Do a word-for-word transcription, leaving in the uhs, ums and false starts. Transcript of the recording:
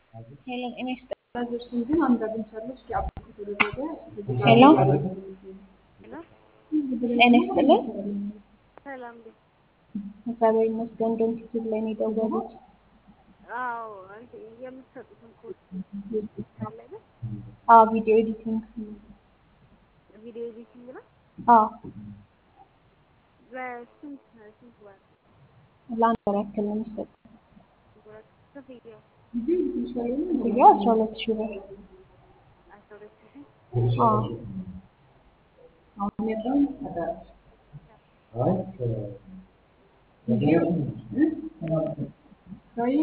Hello, ጤና ይስጥ- ራሳችን ግን አንድ አግኝቻለሁ። እስኪ አፕ ከተደረገ ሄሎ ሄሎ ጤና ይስጥልን። ሰላም እንዴት? እግዚአብሔር ይመስገን። እንደውም ዩቲዩብ ላይ ነው የደወሉት። አዎ እንትን የምትሰጡትን ኮርስ ካለ ግን አዎ ቪዲዮ ኤዲቲንግ። ቪዲዮ ኤዲቲንግ ነው። አዎ በስንት ስንት ወር ለአንድ ወር ያክል ነው የሚሰጠው። ወር ክፍያው? ክፍያው አስራ ሁለት ሺህ ብር። አስራ ሁለት ሺህ አዎ አሁን ያለውን አይ